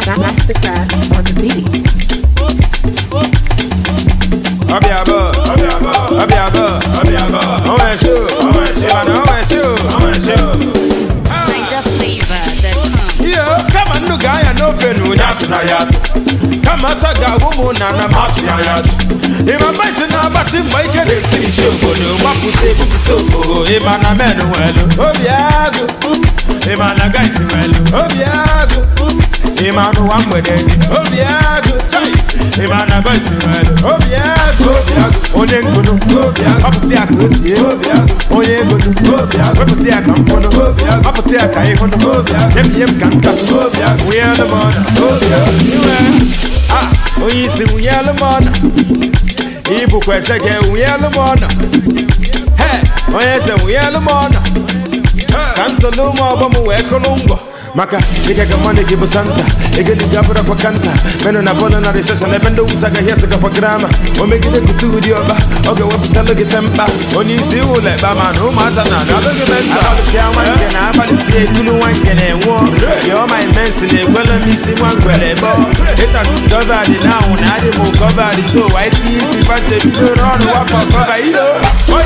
Mastercraft on the beat. Obiabo, I want shoe. Niger flavor that comes. Yeah, come on, no guy, I know Fenu, Yat. Come on, Saga, woman, and a match, Yat. If I'm biting now, but if I get it, finish you for the Wapu table to Imana Manuel, Obiago, Imana guys, Obiago, Imanu, one with it, Obiago, Imana guys, Obiago, Onenguno, Apotia, Onenguno, Apotia, Campono, Apotia, Kaihono, MPM Kanta, we are the money, we see we are the money. Ibu kwese ke uyelu mona. Hey, oyese uyelu mona. Kansalo mo bomu we kolongo. Maka ika money kibu santa. Ika di gabura kwa kanta. Meno na bono na recession ebendo usaga yeso ka programa. Omegide kutudi oba. Oge weputalo gitemba. Oni si ule ba manu masana. Aloge menta. Abali siya wanke na abali siya tulu wanke ne wo. Siya my mensi ne gwele misi mwangwele bo. It has discovered now. Nadi mo cover the so white easy panche video run wapa cover iyo. Oi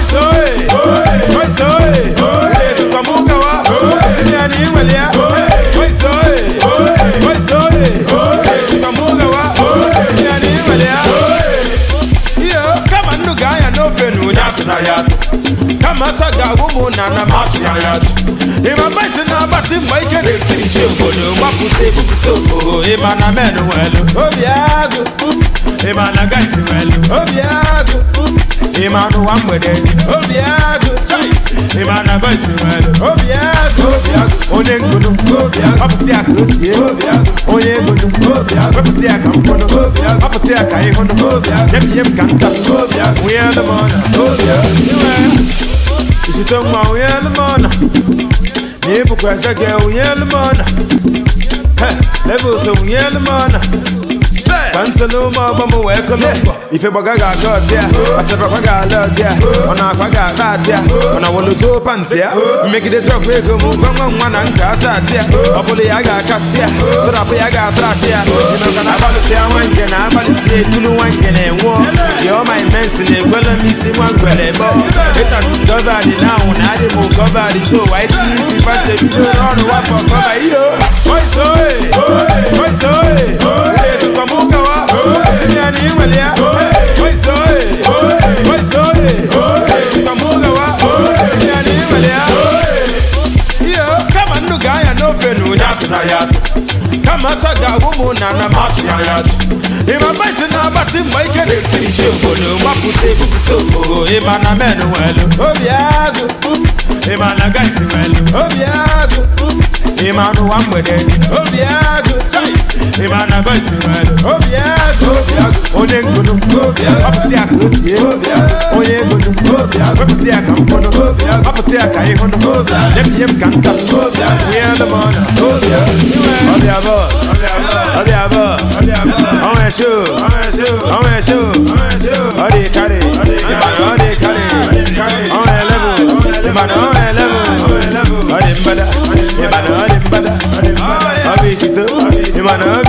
soe. Yesu kwa muka wa. Sinya ni iwelia. Oi soe. Yesu kwa muka wa. Sinya ni iwelia. Iyo kama nuga ya no fenu nyatu na yatu. Kama saga wumu na na machu ya yatu. Ima baiti na bati mbaike de finish you for the wapu table to Imana menu welu. Obiago. Imana guys well, Obiago. Imanu one with it, Obiago. Imana guys well, Obiago. Onenguno, Apotia Kusi, Onenguno, Apotia Campono, Apotia Kaihono, MPM Kanta, we are the money, Is it on my we are the money? Nibu kwasa ke we are the money. Levels of we are the money. Kansalo mo bomu we kolongo. Ife bagaga got ya. Asaba kwaga lot ya. Ona kwaga rat ya. Ona wolo so pantia. Make the truck we go move on na nka sat ya. Opole ya ga cast ya. Trap ya ga trash ya. You know kana balu se wanke na balu se tulu wanke ne wo. See all my men ne gwele mi si wangwele bo. It has discovered now na dey mo cover the so white easy panche video run wa for cover yo. Oi soe. Yesu kwa muka wa. Sinya ni iwelia. Oi soe. Yesu kwa muka wa. Sinya ni iwelia. Iyo kama nuga ya no fenu nyatu na yatu. Kama saga wumu na na machu ya yatu. Ima baiti na bati mbaike de finish you for the wapu table to Imana menu welu. Obiago. Imana guys well. Obiago. Imanu one with it, Obiago. Imana guys well, Obiago. Onenguno, Apotia Kusi, Onenguno, Apotia Campono, Apotia Kaihono, MPM Kanta, we are the money, Obiabo. I want shoe. Odi carry, on level, Imana